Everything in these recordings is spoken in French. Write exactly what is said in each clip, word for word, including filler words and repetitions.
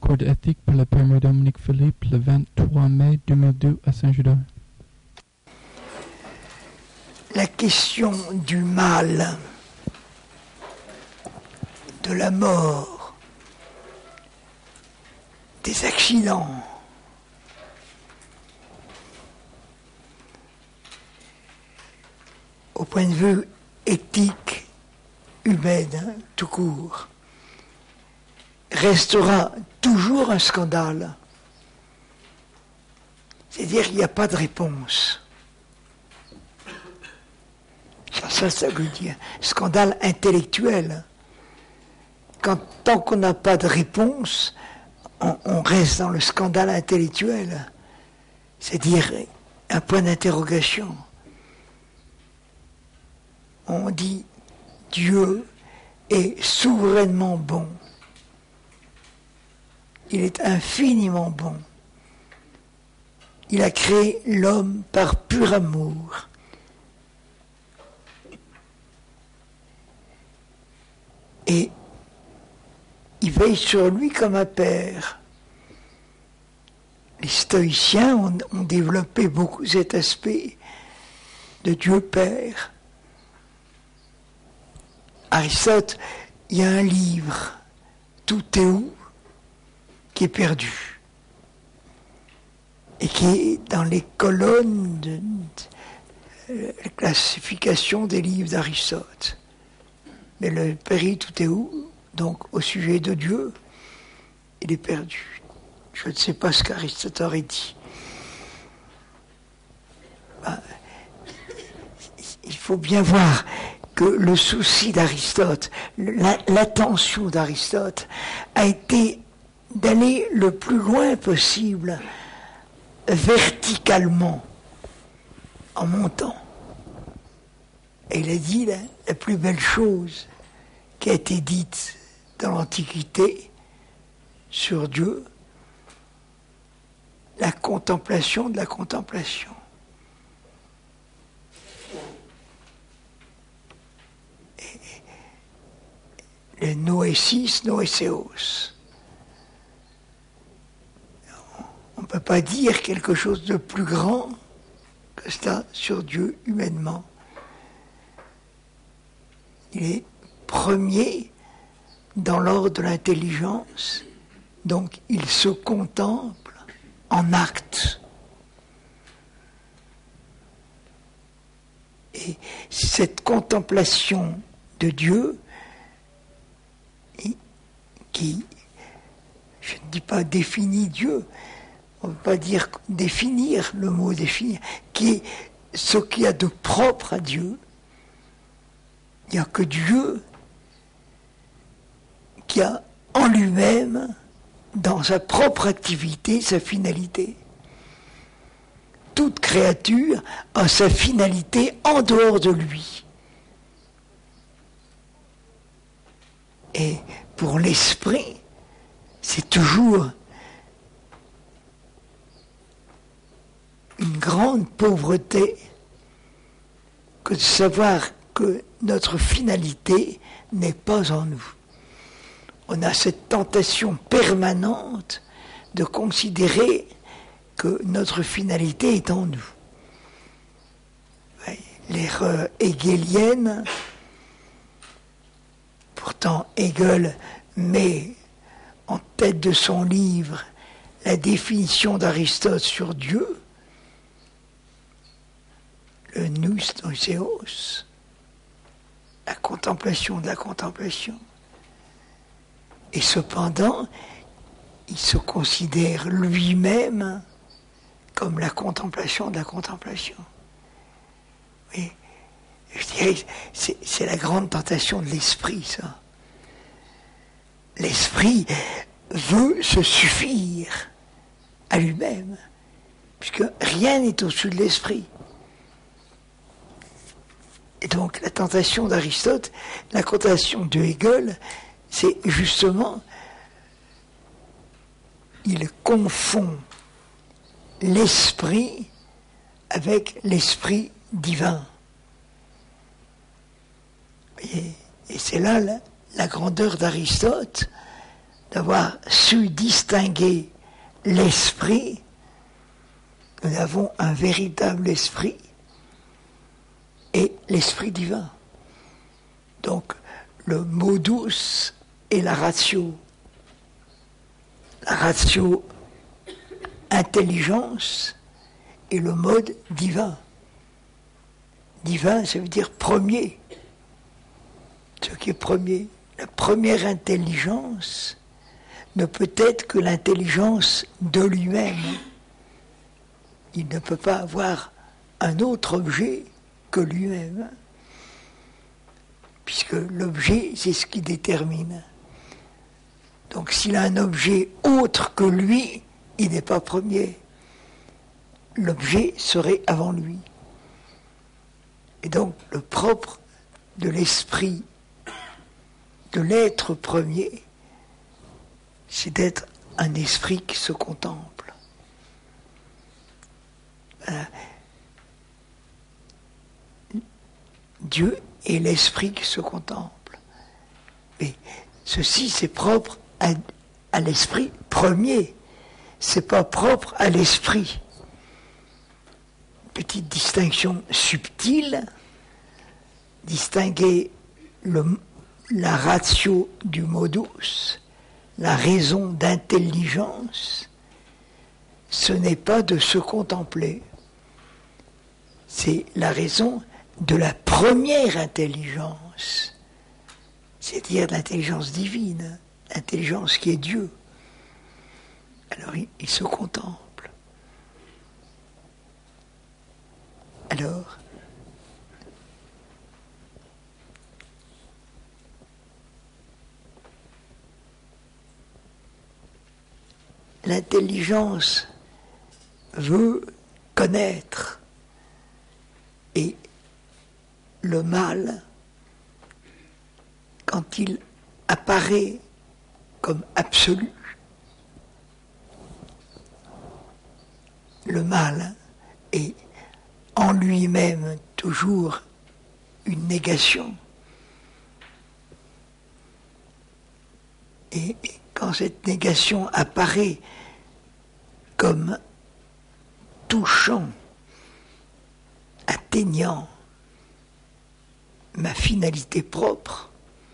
cours d'éthique pour le Père Dominique Philippe le vingt-trois mai deux mille deux à Saint-Judas. La question du mal, de la mort, des accidents, au point de vue éthique, humaine, hein, tout court, restera toujours un scandale. C'est-à-dire qu'il n'y a pas de réponse. Ça, ça, ça veut dire scandale intellectuel. Quand, tant qu'on n'a pas de réponse, on, on reste dans le scandale intellectuel. C'est-à-dire un point d'interrogation. On dit Dieu est souverainement bon. Il est infiniment bon. Il a créé l'homme par pur amour. Et il veille sur lui comme un père. Les stoïciens ont, ont développé beaucoup cet aspect de Dieu Père. Aristote, il y a un livre, Tout est où, qui est perdu. Et qui est dans les colonnes de, de la classification des livres d'Aristote. Mais le péri, tout est où? Donc, au sujet de Dieu, il est perdu. Je ne sais pas ce qu'Aristote aurait dit. Ben, il faut bien voir que le souci d'Aristote, l'attention d'Aristote, a été d'aller le plus loin possible, verticalement, en montant. Et il a dit la, la plus belle chose qui a été dite dans l'Antiquité sur Dieu, la contemplation de la contemplation. Et le noésis, noéseos. On ne peut pas dire quelque chose de plus grand que ça sur Dieu humainement. Il est premier dans l'ordre de l'intelligence, donc il se contemple en acte. Et cette contemplation de Dieu, qui, je ne dis pas définit Dieu, on ne peut pas dire définir, le mot définir, qui est ce qu'il y a de propre à Dieu. Il n'y a que Dieu qui a en lui-même, dans sa propre activité, sa finalité. Toute créature a sa finalité en dehors de lui. Et pour l'esprit, c'est toujours une grande pauvreté que de savoir que notre finalité n'est pas en nous. On a cette tentation permanente de considérer que notre finalité est en nous. L'erreur hegelienne, pourtant Hegel met en tête de son livre la définition d'Aristote sur Dieu, le nous noéseos, la contemplation de la contemplation. Et cependant, il se considère lui-même comme la contemplation de la contemplation. Oui, je dirais, c'est, c'est la grande tentation de l'esprit, ça. L'esprit veut se suffire à lui-même, puisque rien n'est au-dessus de l'esprit. Et donc, la tentation d'Aristote, la tentation de Hegel, c'est justement, il confond l'esprit avec l'esprit divin. Et, et c'est là la, la grandeur d'Aristote, d'avoir su distinguer l'esprit, nous avons un véritable esprit et l'esprit divin. Donc le modus et la ratio. La ratio intelligence et le mode divin. Divin, ça veut dire premier. Ce qui est premier. La première intelligence ne peut être que l'intelligence de lui-même. Il ne peut pas avoir un autre objet que lui-même, puisque l'objet, c'est ce qui détermine. Donc s'il a un objet autre que lui, il n'est pas premier. L'objet serait avant lui. Et donc le propre de l'esprit, de l'être premier, c'est d'être un esprit qui se contemple. Voilà. Dieu est l'esprit qui se contemple. Mais ceci, c'est propre à, à l'esprit premier. C'est pas propre à l'esprit. Petite distinction subtile, distinguer le, la ratio du modus, la raison d'intelligence, ce n'est pas de se contempler. C'est la raison de la première intelligence, c'est-à-dire l'intelligence divine, l'intelligence qui est Dieu. Alors il, il se contemple. Alors, l'intelligence veut connaître et le mal, quand il apparaît comme absolu, le mal est en lui-même toujours une négation. Et quand cette négation apparaît comme touchant, atteignant ma finalité propre,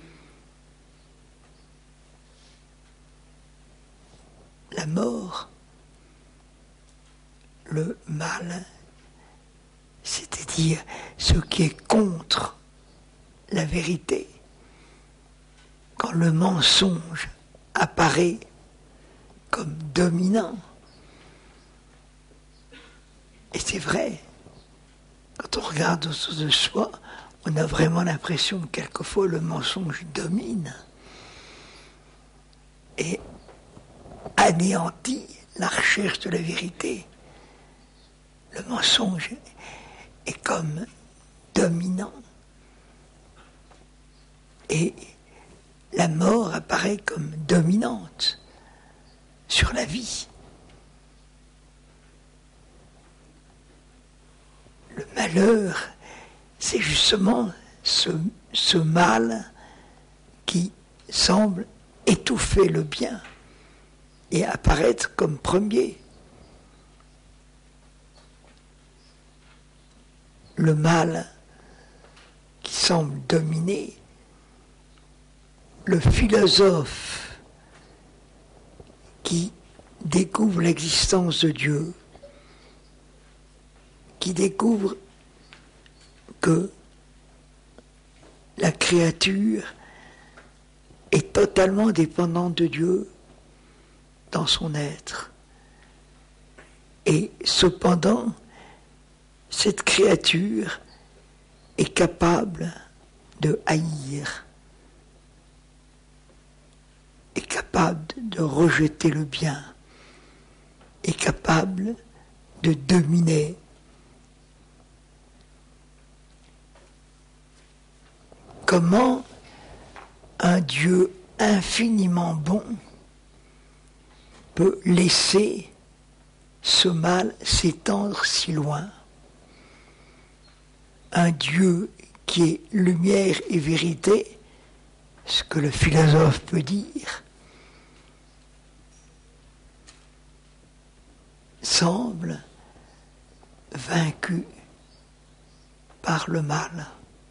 la mort, le mal, c'est-à-dire ce qui est contre la vérité, quand le mensonge apparaît comme dominant. Et c'est vrai, quand on regarde autour de soi, on a vraiment l'impression que quelquefois le mensonge domine et anéantit la recherche de la vérité. Le mensonge est comme dominant et la mort apparaît comme dominante sur la vie. Le malheur, c'est justement ce, ce mal qui semble étouffer le bien et apparaître comme premier. Le mal qui semble dominer, le philosophe qui découvre l'existence de Dieu, qui découvre que la créature est totalement dépendante de Dieu dans son être. Et cependant, cette créature est capable de haïr, est capable de rejeter le bien, est capable de dominer. Comment un Dieu infiniment bon peut laisser ce mal s'étendre si loin? Un Dieu qui est lumière et vérité, ce que le philosophe peut dire, semble vaincu par le mal,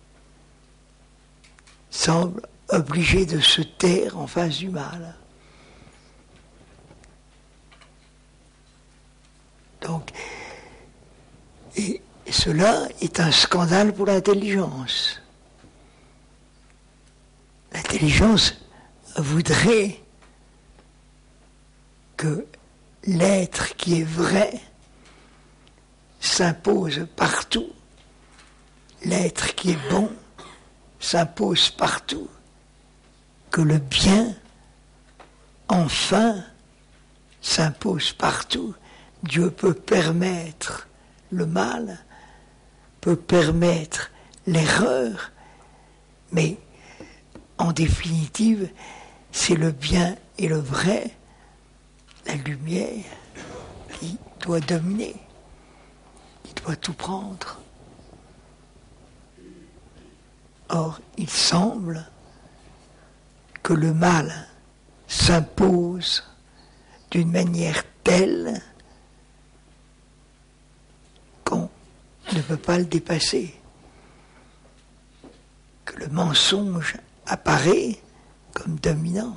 semble obligé de se taire en face du mal. Donc, et cela est un scandale pour l'intelligence. L'intelligence voudrait que l'être qui est vrai s'impose partout, l'être qui est bon s'impose partout, que le bien, enfin, s'impose partout. Dieu peut permettre le mal, peut permettre l'erreur, mais en définitive, c'est le bien et le vrai, la lumière, qui doit dominer, qui doit tout prendre. Or, il semble que le mal s'impose d'une manière telle qu'on ne peut pas le dépasser, que le mensonge apparaît comme dominant.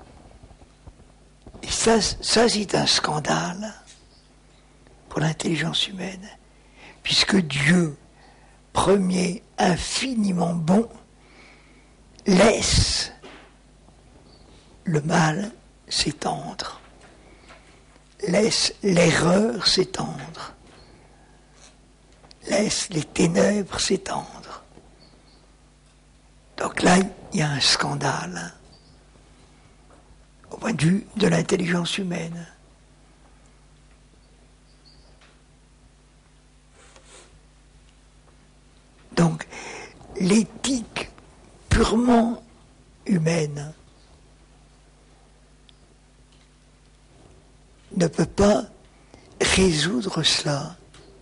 Et ça, ça c'est un scandale pour l'intelligence humaine, puisque Dieu, premier infiniment bon, laisse le mal s'étendre, laisse l'erreur s'étendre, laisse les ténèbres s'étendre. Donc là, il y a un scandale au point de vue de l'intelligence humaine. Donc, l'éthique purement humaine ne peut pas résoudre cela.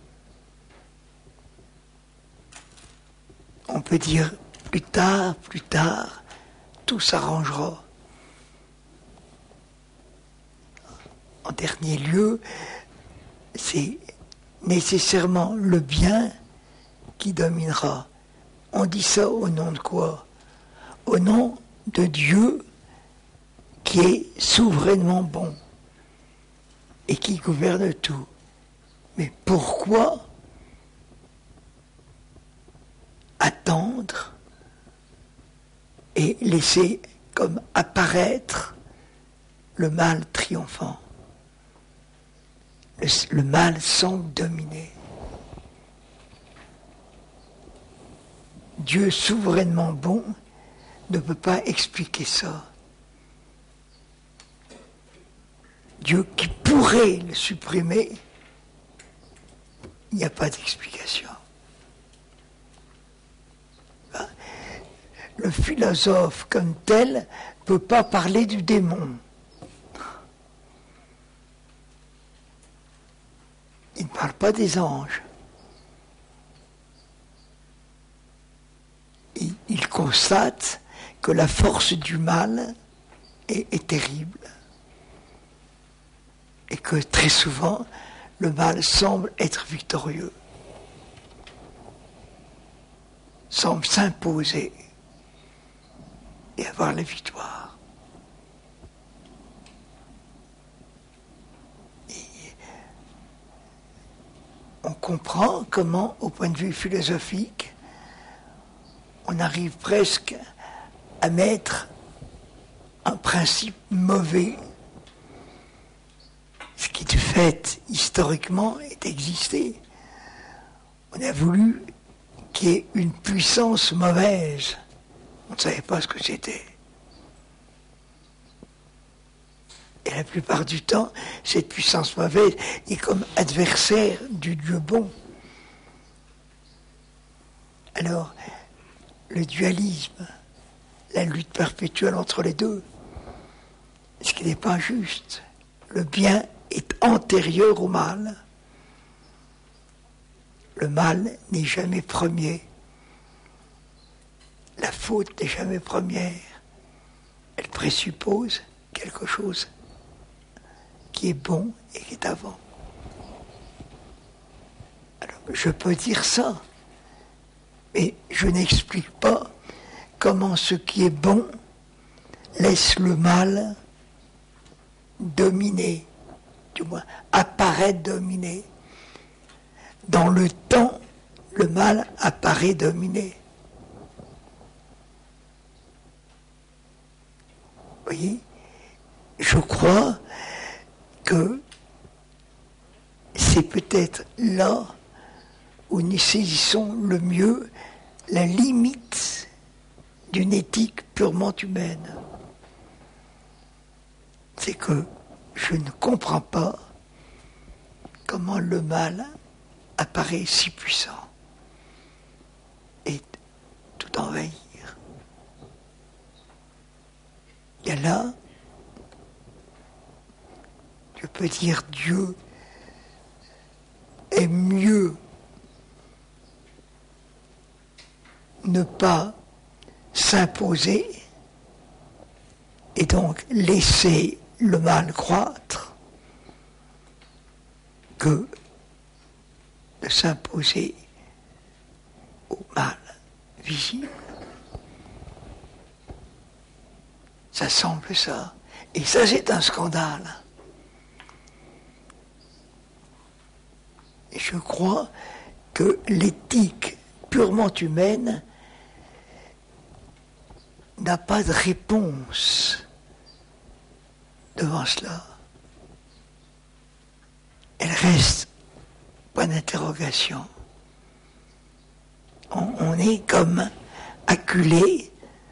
On peut dire plus tard, plus tard, tout s'arrangera. En dernier lieu, c'est nécessairement le bien qui dominera. On dit ça au nom de quoi? Au nom de Dieu qui est souverainement bon et qui gouverne tout. Mais pourquoi attendre et laisser comme apparaître le mal triomphant? Le, le mal semble dominer. Dieu souverainement bon ne peut pas expliquer ça. Dieu qui pourrait le supprimer, il n'y a pas d'explication. Le philosophe comme tel ne peut pas parler du démon. Il ne parle pas des anges. Il, il constate que la force du mal est, est terrible et que très souvent le mal semble être victorieux, semble s'imposer et avoir la victoire. Et on comprend comment, au point de vue philosophique, on arrive presque à mettre un principe mauvais, ce qui de fait, historiquement, est existé. On a voulu qu'il y ait une puissance mauvaise. On ne savait pas ce que c'était. Et la plupart du temps, cette puissance mauvaise est comme adversaire du Dieu bon. Alors, le dualisme, la lutte perpétuelle entre les deux, ce qui n'est pas juste. Le bien est antérieur au mal. Le mal n'est jamais premier. La faute n'est jamais première. Elle présuppose quelque chose qui est bon et qui est avant. je peux dire ça, mais je n'explique pas comment ce qui est bon laisse le mal dominer, du moins apparaître dominer. Dans le temps, le mal apparaît dominer. Vous voyez, je crois que c'est peut-être là où nous saisissons le mieux la limite d'une éthique purement humaine. C'est que je ne comprends pas comment le mal apparaît si puissant et tout envahir. Il y a là, je peux dire Dieu est mieux ne pas s'imposer et donc laisser le mal croître que de s'imposer au mal visible. Ça semble ça. Et ça, c'est un scandale. Et je crois que l'éthique purement humaine n'a pas de réponse devant cela. Elle reste point d'interrogation. On, on est comme acculé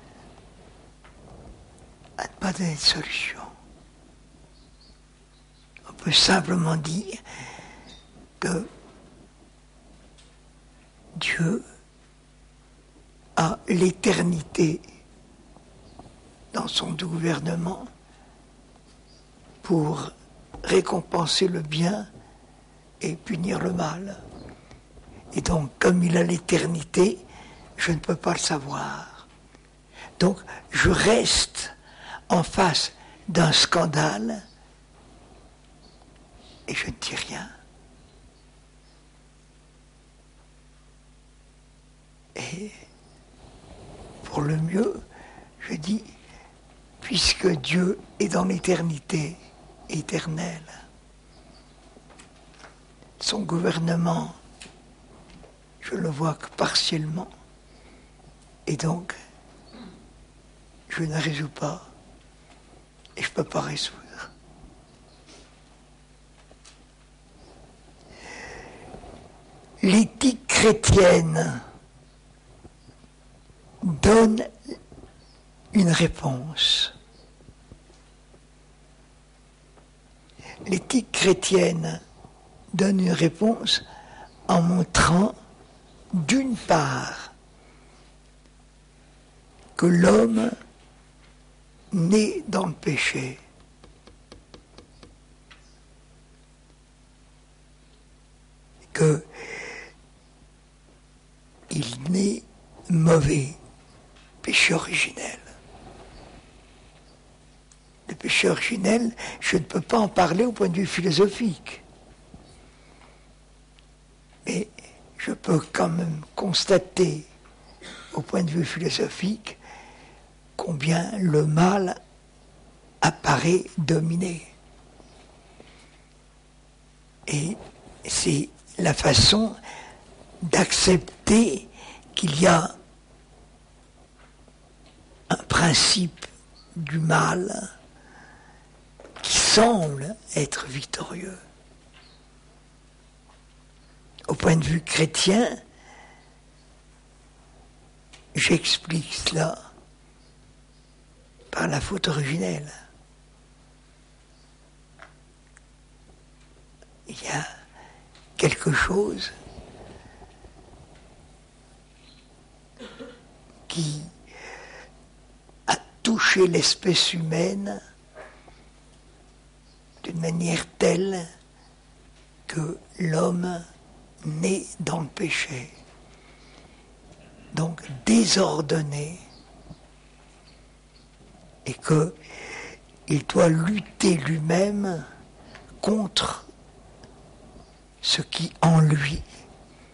à ne pas donner de solution. On peut simplement dire que Dieu a l'éternité dans son gouvernement pour récompenser le bien et punir le mal. Et donc, comme il a l'éternité, je ne peux pas le savoir. Donc, je reste en face d'un scandale et je ne dis rien. Et pour le mieux, je dis, puisque Dieu est dans l'éternité éternelle, son gouvernement, je le vois que partiellement, et donc, je ne résous pas, et je ne peux pas résoudre. L'éthique chrétienne donne une réponse. L'éthique chrétienne donne une réponse en montrant, d'une part, que l'homme naît dans le péché. Que il naît mauvais, péché originel. Le péché originel, je ne peux pas en parler au point de vue philosophique. Mais je peux quand même constater, au point de vue philosophique, combien le mal apparaît dominé. Et c'est la façon d'accepter qu'il y a un principe du mal qui semble être victorieux. Au point de vue chrétien, j'explique cela par la faute originelle. Il y a quelque chose qui a touché l'espèce humaine d'une manière telle que l'homme naît dans le péché, donc désordonné, et qu'il doit lutter lui-même contre ce qui en lui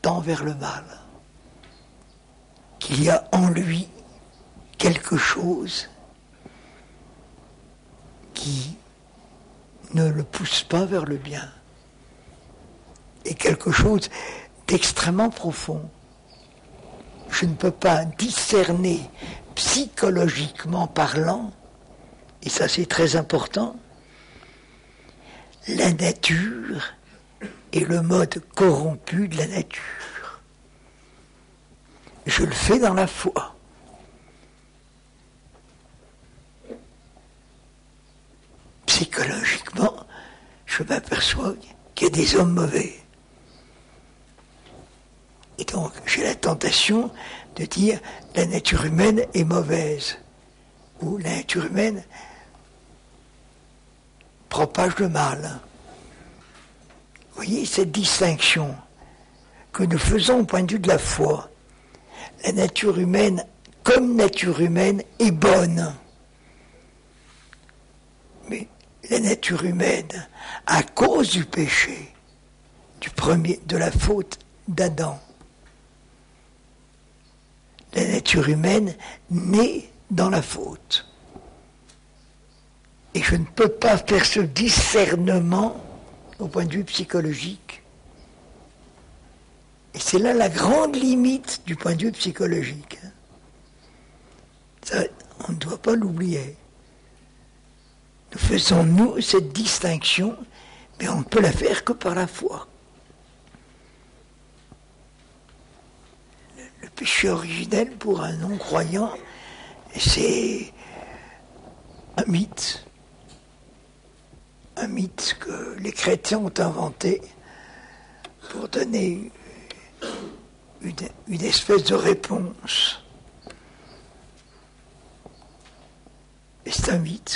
tend vers le mal, qu'il y a en lui quelque chose qui ne le pousse pas vers le bien, et quelque chose d'extrêmement profond. Je ne peux pas discerner psychologiquement parlant, et ça c'est très important, la nature et le mode corrompu de la nature. Je le fais dans la foi. Psychologiquement, je m'aperçois qu'il y a des hommes mauvais. Et donc, j'ai la tentation de dire la nature humaine est mauvaise, ou la nature humaine propage le mal. Vous voyez cette distinction que nous faisons au point de vue de la foi. La nature humaine, comme nature humaine, est bonne. Mais la nature humaine, à cause du péché, du premier, de la faute d'Adam, la nature humaine naît dans la faute. Et je ne peux pas faire ce discernement au point de vue psychologique. Et c'est là la grande limite du point de vue psychologique. Ça, on ne doit pas l'oublier. Nous faisons, nous, cette distinction, mais on ne peut la faire que par la foi. Le, le péché originel pour un non-croyant, c'est un mythe. Un mythe que les chrétiens ont inventé pour donner une, une espèce de réponse. Et c'est un mythe.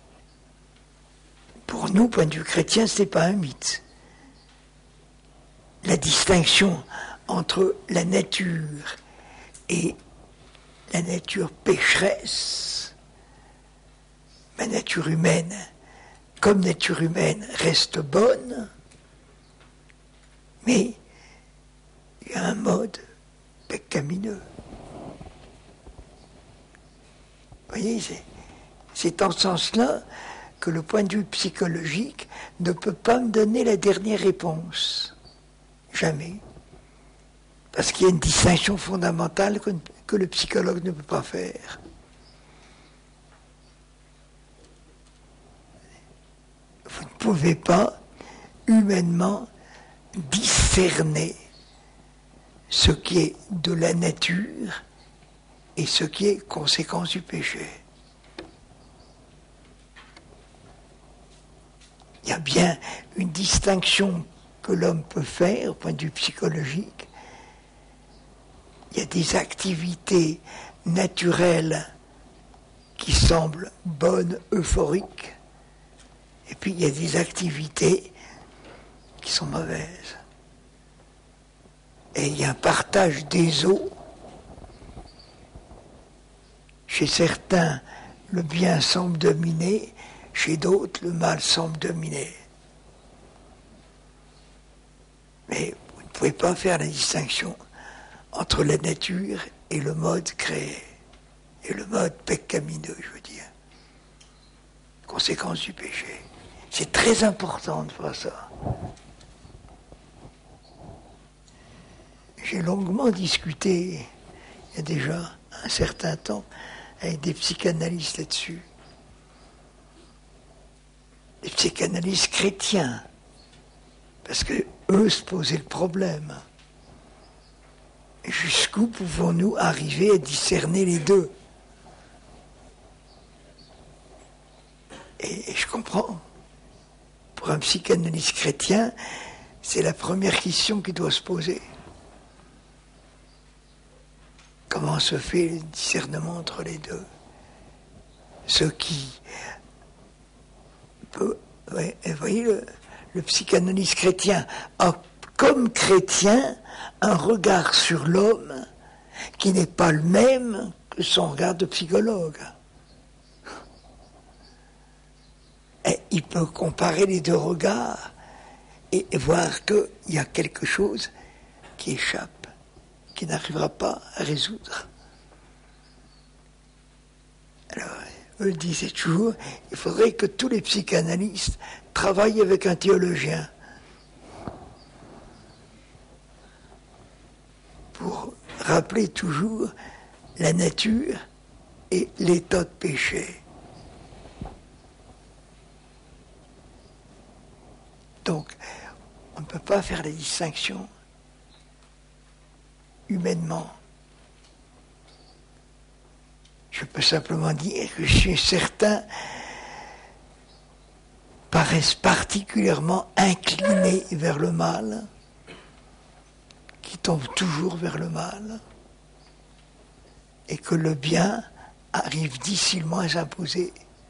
Pour nous, point de vue chrétien, ce n'est pas un mythe. La distinction entre la nature et la nature pécheresse, ma nature humaine, comme nature humaine, reste bonne, mais il y a un mode pécamineux. Vous voyez, c'est, c'est en ce sens-là que le point de vue psychologique ne peut pas me donner la dernière réponse. Jamais. Parce qu'il y a une distinction fondamentale que, que le psychologue ne peut pas faire. Vous ne pouvez pas, humainement, discerner ce qui est de la nature et ce qui est conséquence du péché. Il y a bien une distinction que l'homme peut faire au point de vue psychologique. Il y a des activités naturelles qui semblent bonnes, euphoriques, et puis il y a des activités qui sont mauvaises. Et il y a un partage des eaux. Chez certains, le bien semble dominer, chez d'autres, le mal semble dominer. Mais vous ne pouvez pas faire la distinction entre la nature et le mode créé, et le mode pécamineux, je veux dire. Conséquence du péché. C'est très important de faire ça. J'ai longuement discuté, il y a déjà un certain temps, avec des psychanalystes là-dessus. Des psychanalystes chrétiens, parce que eux se posaient le problème. Jusqu'où pouvons-nous arriver à discerner les deux? Et, et je comprends. Pour un psychanalyste chrétien, c'est la première question qui doit se poser. Comment se fait le discernement entre les deux? Ce qui peut... Ouais, vous voyez, le, le psychanalyste chrétien a comme chrétien un regard sur l'homme qui n'est pas le même que son regard de psychologue. Et il peut comparer les deux regards et voir qu'il y a quelque chose qui échappe, qui n'arrivera pas à résoudre. Alors, eux disaient toujours, il faudrait que tous les psychanalystes travaillent avec un théologien pour rappeler toujours la nature et l'état de péché. Donc, on ne peut pas faire la distinction humainement. Je peux simplement dire que chez certains paraissent particulièrement inclinés vers le mal, qui tombent toujours vers le mal, et que le bien arrive difficilement à s'imposer.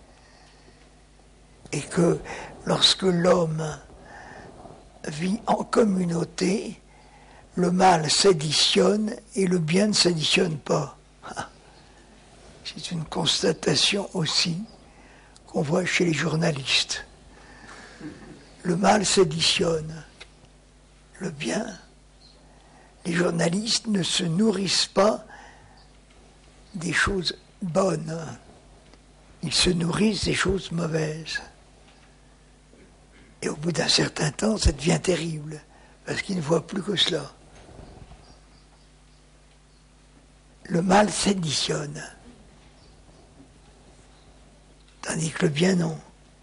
Et que lorsque l'homme vit en communauté, le mal s'additionne et le bien ne s'additionne pas. C'est une constatation aussi qu'on voit chez les journalistes. Le mal s'additionne, le bien. Les journalistes ne se nourrissent pas des choses bonnes, ils se nourrissent des choses mauvaises. Et au bout d'un certain temps, ça devient terrible, parce qu'ils ne voient plus que cela. Le mal s'additionne, tandis que le bien, non.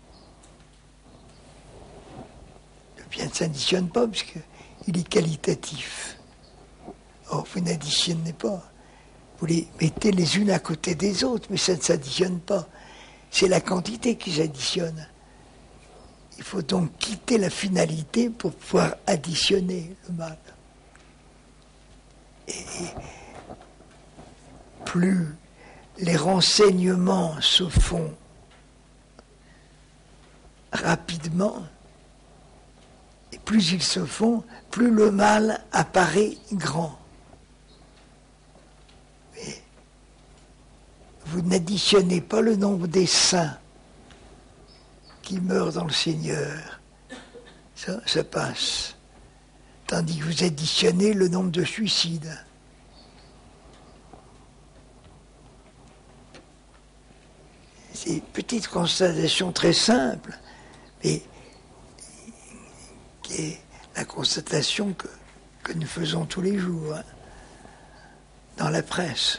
Le bien ne s'additionne pas, puisqu'il est qualitatif. Or, vous n'additionnez pas. Vous les mettez les unes à côté des autres, mais ça ne s'additionne pas. C'est la quantité qui s'additionne. Il faut donc quitter la finalité pour pouvoir additionner le mal. Et plus les renseignements se font rapidement, et plus ils se font, plus le mal apparaît grand. Mais vous n'additionnez pas le nombre des saints qui meurent dans le Seigneur. Ça, ça passe. Tandis que vous additionnez le nombre de suicides. C'est une petite constatation très simple, mais qui est la constatation que, que nous faisons tous les jours, hein, dans la presse.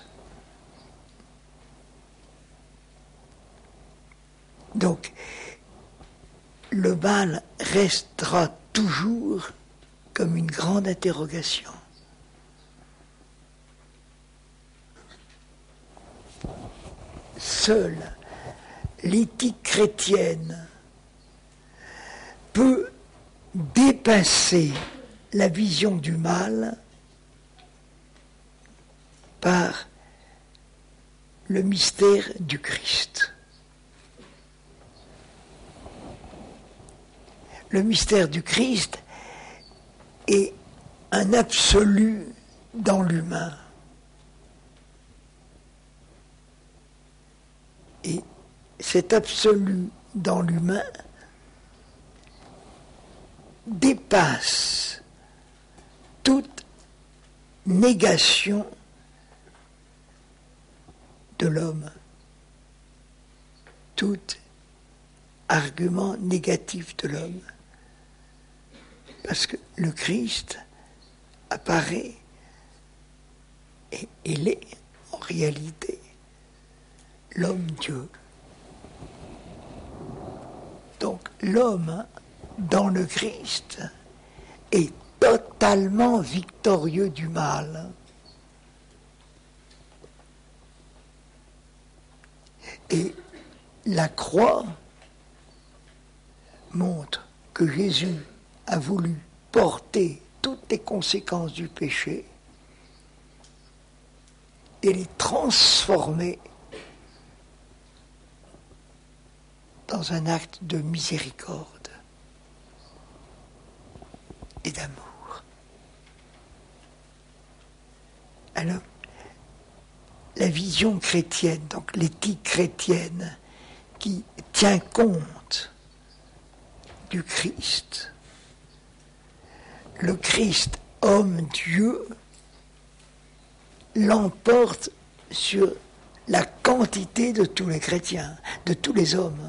Donc, le mal restera toujours comme une grande interrogation. Seule l'éthique chrétienne peut dépasser la vision du mal par le mystère du Christ. Le mystère du Christ est un absolu dans l'humain. Et cet absolu dans l'humain dépasse toute négation de l'homme, tout argument négatif de l'homme. Parce que le Christ apparaît et il est en réalité l'homme-Dieu. Donc l'homme dans le Christ est totalement victorieux du mal. Et la croix montre que Jésus a voulu porter toutes les conséquences du péché et les transformer dans un acte de miséricorde et d'amour. Alors, la vision chrétienne, donc l'éthique chrétienne, qui tient compte du Christ, le Christ homme-dieu l'emporte sur la quantité de tous les chrétiens, de tous les hommes.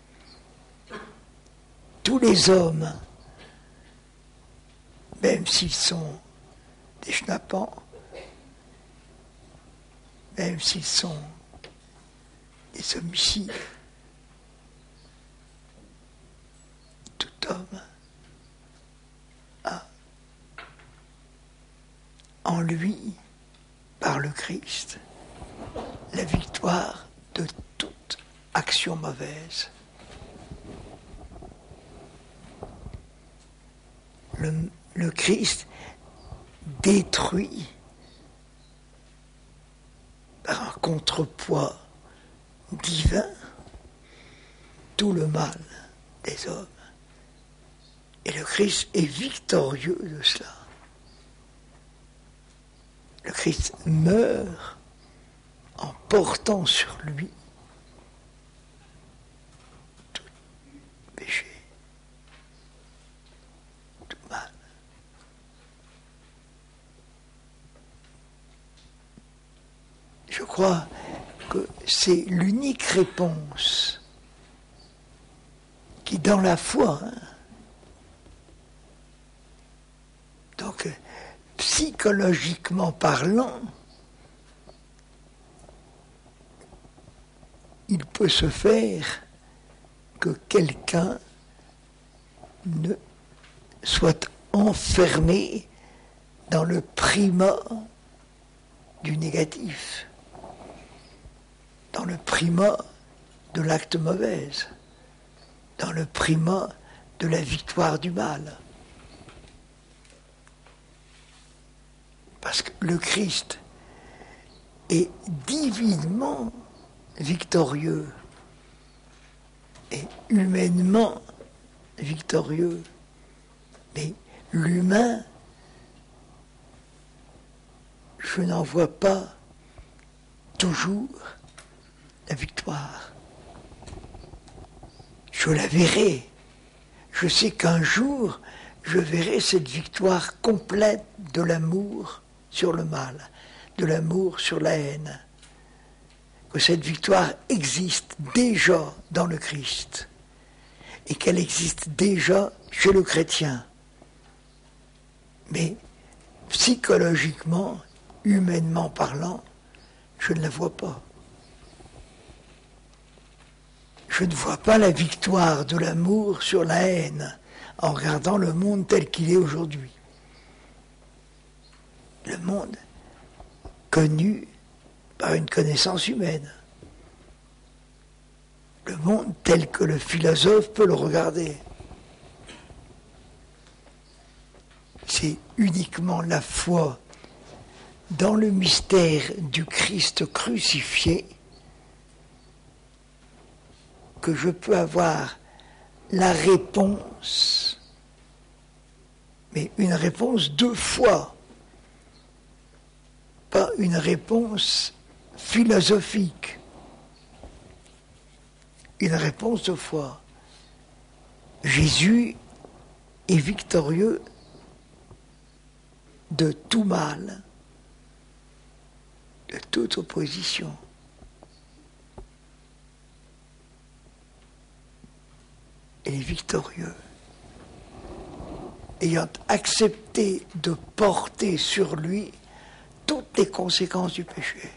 Tous les hommes, même s'ils sont des schnappants, même s'ils sont des homicides, tout homme a en lui, par le Christ, la victoire de toute action mauvaise. Le, le Christ détruit par un contrepoids divin tout le mal des hommes. Et le Christ est victorieux de cela. Le Christ meurt en portant sur lui tout péché, tout mal. Je crois que c'est l'unique réponse qui, dans la foi, hein, donc psychologiquement parlant, il peut se faire que quelqu'un ne soit enfermé dans le primat du négatif, dans le primat de l'acte mauvais, dans le primat de la victoire du mal. Parce que le Christ est divinement victorieux et humainement victorieux. Mais l'humain, je n'en vois pas toujours la victoire. Je la verrai. Je sais qu'un jour, je verrai cette victoire complète de l'amour sur le mal, de l'amour sur la haine. Que cette victoire existe déjà dans le Christ et qu'elle existe déjà chez le chrétien. Mais psychologiquement, humainement parlant, je ne la vois pas. Je ne vois pas la victoire de l'amour sur la haine en regardant le monde tel qu'il est aujourd'hui. Le monde connu par une connaissance humaine. Le monde tel que le philosophe peut le regarder. C'est uniquement la foi dans le mystère du Christ crucifié que je peux avoir la réponse, mais une réponse de foi, pas une réponse philosophique, une réponse de foi. Jésus est victorieux de tout mal, de toute opposition. Il est victorieux, ayant accepté de porter sur lui toutes les conséquences du péché,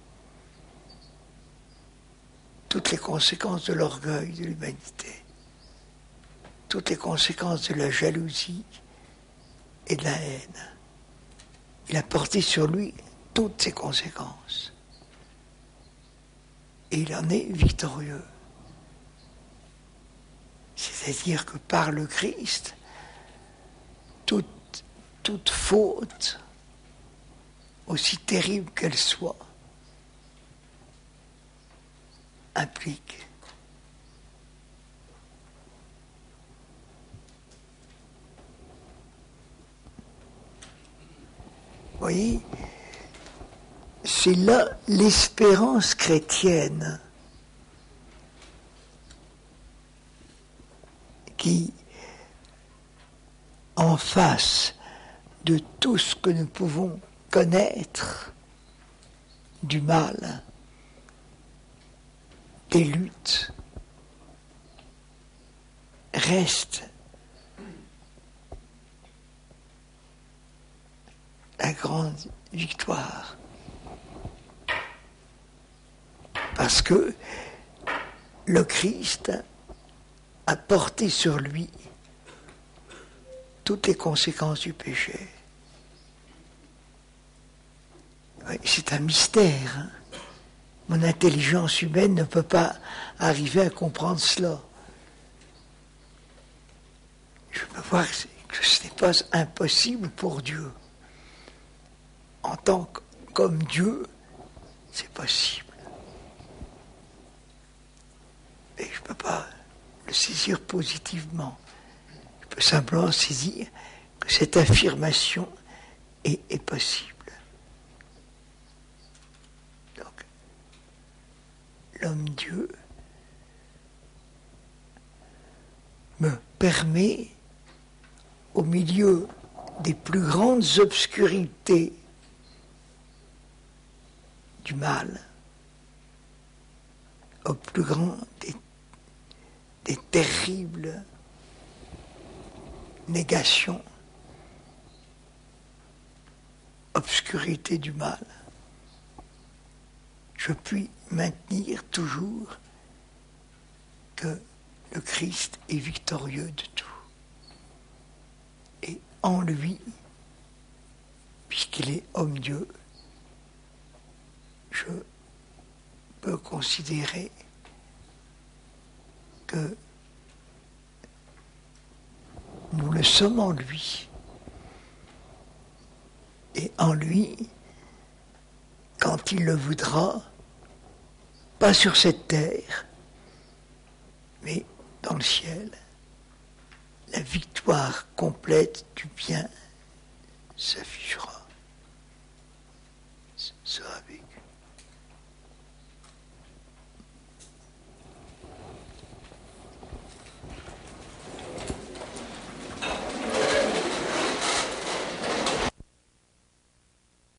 toutes les conséquences de l'orgueil de l'humanité, toutes les conséquences de la jalousie et de la haine. Il a porté sur lui toutes ces conséquences. Et il en est victorieux. C'est-à-dire que par le Christ, toute, toute faute, aussi terrible qu'elle soit, implique vous voyez, c'est là l'espérance chrétienne qui, en face de tout ce que nous pouvons connaître du mal, des luttes, reste la grande victoire. Parce que le Christ a porté sur lui toutes les conséquences du péché. Oui, c'est un mystère. Hein? Mon intelligence humaine ne peut pas arriver à comprendre cela. Je peux voir que ce n'est pas impossible pour Dieu. En tant que, comme Dieu, c'est possible. Et je ne peux pas le saisir positivement. Je peux simplement saisir que cette affirmation est, est possible. Donc, l'homme-dieu me permet, au milieu des plus grandes obscurités du mal, au plus grand des, des terribles négations, obscurités du mal, je puis maintenir toujours que le Christ est victorieux de tout. Et en lui, puisqu'il est homme-dieu, je peux considérer que nous le sommes en lui. Et en lui, quand il le voudra, pas sur cette terre, mais dans le ciel, la victoire complète du bien s'affichera.